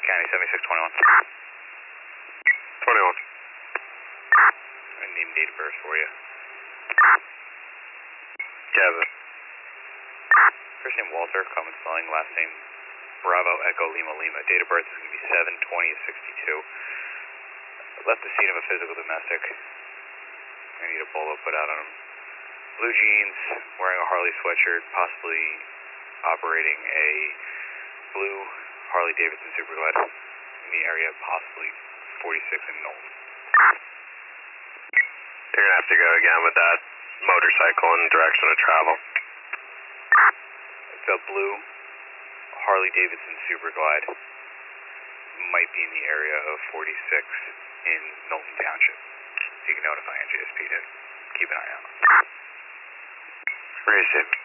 County 7621. 21. I need date of birth for you. Kevin. First name Walter, common spelling, last name Bravo Echo Lima Lima. Date of birth is going to be 7/20/62. Left the scene of a physical domestic. I need a bolo put out on him. Blue jeans, wearing a Harley sweatshirt, possibly operating a blue Harley Davidson Superglide in the area, possibly 46 in Knowles. You're going to have to go again with that motorcycle and direction of travel. It's a blue Harley Davidson Superglide. Might be in the area of 46 in Knowlton Township. So you can notify NJSP to keep an eye out. Where is it?